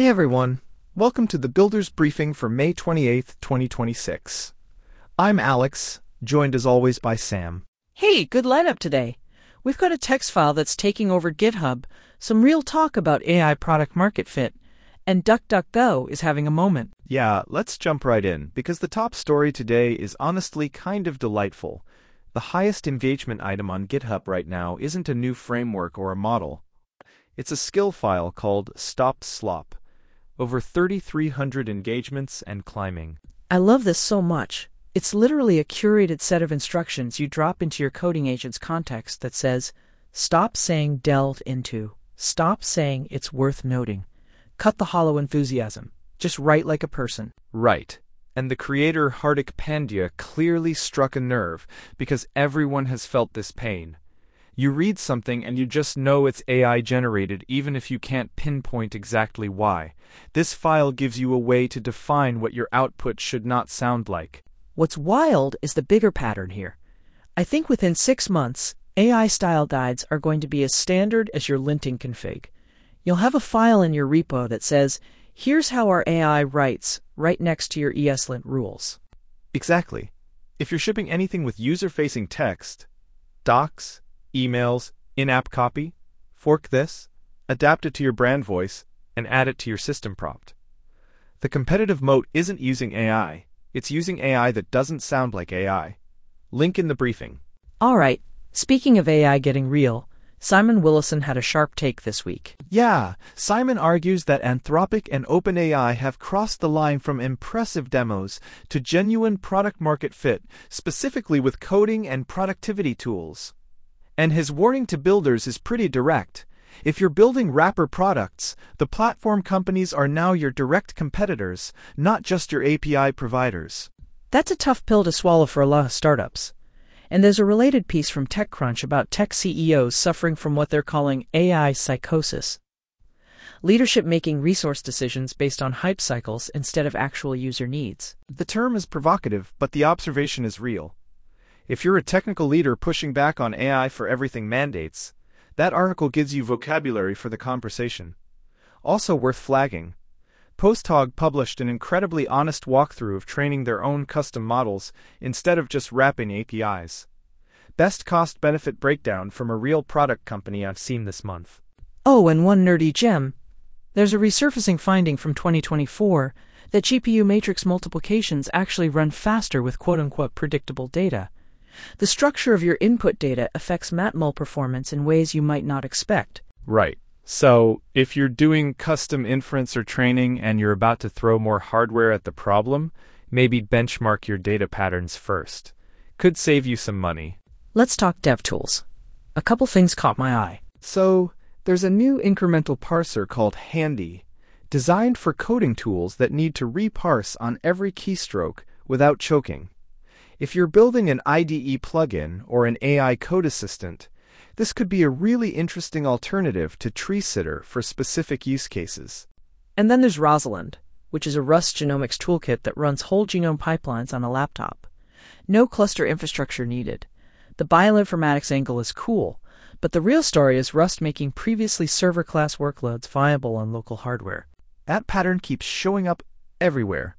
Hey everyone, welcome to the Builders Briefing for May 28th, 2026. I'm Alex, joined as always by Sam. Hey, good lineup today. We've got a text file that's taking over GitHub, some real talk about AI product market fit, and DuckDuckGo is having a moment. Yeah, let's jump right in, because the top story today is honestly kind of delightful. The highest engagement item on GitHub right now isn't a new framework or a model. It's a skill file called Stop Slop. Over 3,300 engagements and climbing. I love this so much. It's literally a curated set of instructions you drop into your coding agent's context that says, stop saying delve into, stop saying it's worth noting, cut the hollow enthusiasm, just write like a person. Right. And the creator Hardik Pandya clearly struck a nerve because everyone has felt this pain. You read something and you just know it's AI generated even if you can't pinpoint exactly why. This file gives you a way to define what your output should not sound like. What's wild is the bigger pattern here. I think within 6 months, AI style guides are going to be as standard as your linting config. You'll have a file in your repo that says, here's how our AI writes, right next to your ESLint rules. Exactly. If you're shipping anything with user-facing text, docs, emails, in-app copy, fork this, adapt it to your brand voice, and add it to your system prompt. The competitive moat isn't using AI, it's using AI that doesn't sound like AI. Link in the briefing. All right, speaking of AI getting real, Simon Willison had a sharp take this week. Yeah, Simon argues that Anthropic and OpenAI have crossed the line from impressive demos to genuine product-market fit, specifically with coding and productivity tools. And his warning to builders is pretty direct. If you're building wrapper products, the platform companies are now your direct competitors, not just your API providers. That's a tough pill to swallow for a lot of startups. And there's a related piece from TechCrunch about tech CEOs suffering from what they're calling AI psychosis. Leadership making resource decisions based on hype cycles instead of actual user needs. The term is provocative, but the observation is real. If you're a technical leader pushing back on AI for everything mandates, that article gives you vocabulary for the conversation. Also worth flagging, PostHog published an incredibly honest walkthrough of training their own custom models instead of just wrapping APIs. Best cost-benefit breakdown from a real product company I've seen this month. Oh, and one nerdy gem. There's a resurfacing finding from 2024 that GPU matrix multiplications actually run faster with quote-unquote predictable data. The structure of your input data affects matmul performance in ways you might not expect. Right. So, if you're doing custom inference or training and you're about to throw more hardware at the problem, maybe benchmark your data patterns first. Could save you some money. Let's talk DevTools. A couple things caught my eye. So, there's a new incremental parser called Handy, designed for coding tools that need to reparse on every keystroke without choking. If you're building an IDE plugin or an AI code assistant, this could be a really interesting alternative to TreeSitter for specific use cases. And then there's Rosalind, which is a Rust genomics toolkit that runs whole genome pipelines on a laptop. No cluster infrastructure needed. The bioinformatics angle is cool, but the real story is Rust making previously server-class workloads viable on local hardware. That pattern keeps showing up everywhere.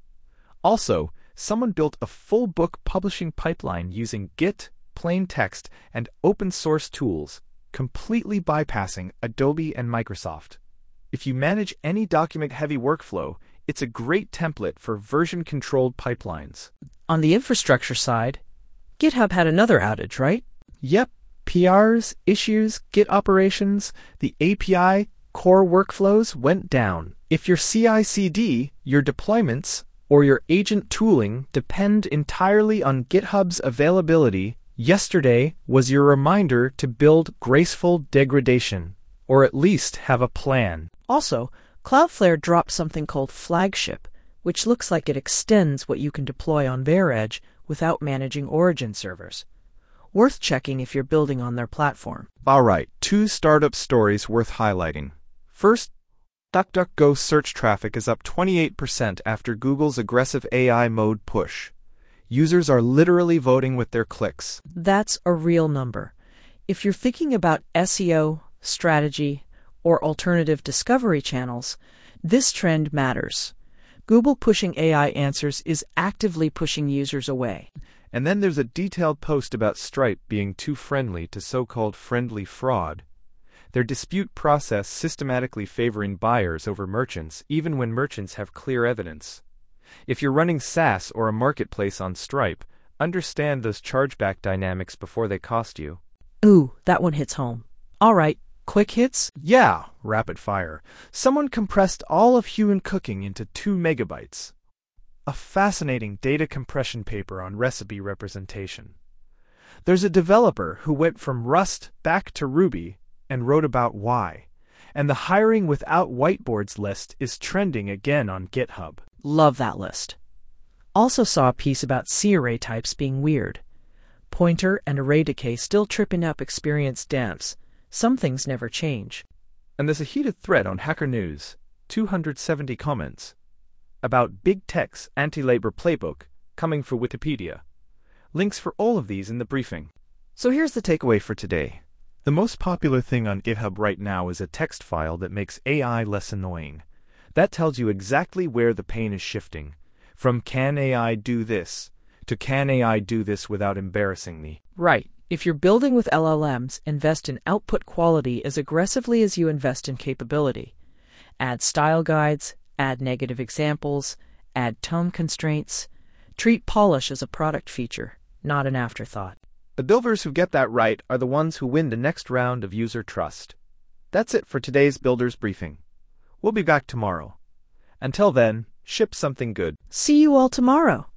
Also, someone built a full book publishing pipeline using Git, plain text, and open-source tools, completely bypassing Adobe and Microsoft. If you manage any document-heavy workflow, it's a great template for version-controlled pipelines. On the infrastructure side, GitHub had another outage, right? Yep, PRs, issues, Git operations, the API, core workflows went down. If your CI/CD, your deployments, or your agent tooling depend entirely on GitHub's availability, yesterday was your reminder to build graceful degradation, or at least have a plan. Also, Cloudflare dropped something called Flagship, which looks like it extends what you can deploy on their edge without managing origin servers. Worth checking if you're building on their platform. Alright, 2 startup stories worth highlighting. First, DuckDuckGo search traffic is up 28% after Google's aggressive AI mode push. Users are literally voting with their clicks. That's a real number. If you're thinking about SEO, strategy, or alternative discovery channels, This trend matters. Google pushing AI answers is actively pushing users away. And then there's a detailed post about Stripe being too friendly to so-called friendly fraud. Their dispute process systematically favoring buyers over merchants, even when merchants have clear evidence. If you're running SaaS or a marketplace on Stripe, understand those chargeback dynamics before they cost you. Ooh, that one hits home. All right, quick hits? Yeah, rapid fire. Someone compressed all of human cooking into 2 megabytes. A fascinating data compression paper on recipe representation. There's a developer who went from Rust back to Ruby and wrote about why. And the hiring without whiteboards list is trending again on GitHub. Love that list. Also saw a piece about C array types being weird. Pointer and array decay still tripping up experienced devs. Some things never change. And there's a heated thread on Hacker News, 270 comments, about Big Tech's anti-labor playbook coming for Wikipedia. Links for all of these in the briefing. So here's the takeaway for today. The most popular thing on GitHub right now is a text file that makes AI less annoying. That tells you exactly where the pain is shifting. From can AI do this to can AI do this without embarrassing me. Right. If you're building with LLMs, invest in output quality as aggressively as you invest in capability. Add style guides, add negative examples, add tone constraints. Treat polish as a product feature, not an afterthought. The builders who get that right are the ones who win the next round of user trust. That's it for today's Builders Briefing. We'll be back tomorrow. Until then, ship something good. See you all tomorrow.